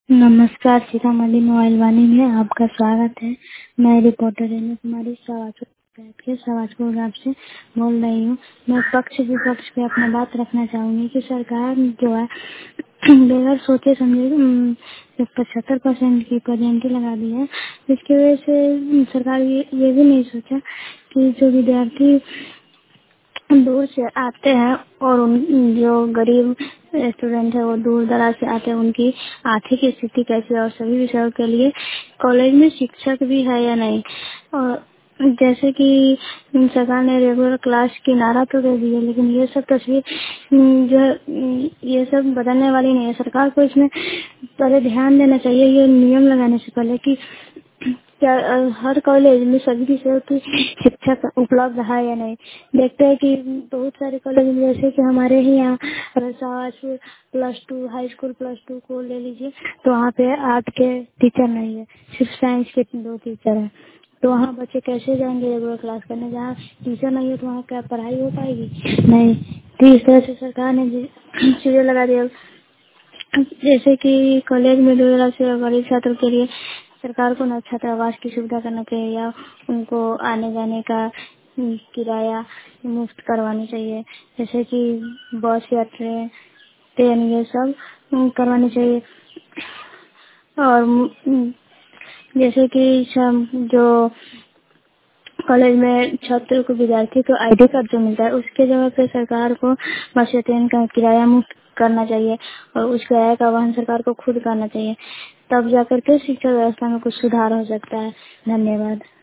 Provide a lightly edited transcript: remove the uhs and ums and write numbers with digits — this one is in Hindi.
नमस्कार, सीतामढ़ी मोबाइल वाणी में आपका स्वागत है। मैं रिपोर्टर रेणु कुमारी सवाजपुर गाँव से बोल रही हूँ। मैं पक्ष विपक्ष पे अपना बात रखना चाहूँगी कि सरकार जो है बगैर सोचे समझे 75% की पेनल्टी लगा दी है। इसकी वजह से सरकार ये भी नहीं सोचा कि जो विद्यार्थी दूर से आते हैं और उन जो गरीब स्टूडेंट है वो दूर दराज से आते हैं, उनकी आर्थिक स्थिति कैसी है और सभी विषयों के लिए कॉलेज में शिक्षक भी है या नहीं। और जैसे कि सरकार ने रेगुलर क्लास की नारा तो दे दी है, लेकिन ये सब तस्वीर जो है, ये सब बदलने वाली नहीं है। सरकार को इसमें पहले ध्यान देना चाहिए, ये नियम लगाने से पहले कि क्या हर कॉलेज में सभी विषयों की शिक्षक उपलब्ध है या नहीं। देखते हैं कि बहुत सारे कॉलेज में जैसे कि हमारे ही यहाँ रसावास +2 हाई स्कूल +2 को ले लीजिए, तो वहाँ पे आर्ट के टीचर नहीं है, सिर्फ साइंस के 2 टीचर हैं। तो वहाँ बच्चे कैसे जाएंगे रेगुलर क्लास करने? जहाँ टीचर नहीं है तो वहाँ क्या पढ़ाई हो पाएगी? नहीं। तो इस तरह से सरकार ने चीजें लगा दिया। जैसे कि कॉलेज में दूर से गरीब छात्रों के लिए सरकार को न छात्रावास की सुविधा करना चाहिए या उनको आने जाने का किराया मुफ्त करवानी चाहिए। जैसे कि बस या ट्रेन ये सब करवानी चाहिए। और जैसे कि सब जो कॉलेज में छात्र को विद्यार्थी को आईडी कार्ड जो मिलता है उसके जगह पे सरकार को बस या ट्रेन का किराया मुक्त करना चाहिए और उस किराए का वहन सरकार को खुद करना चाहिए। तब जाकर के शिक्षा व्यवस्था में कुछ सुधार हो सकता है। धन्यवाद।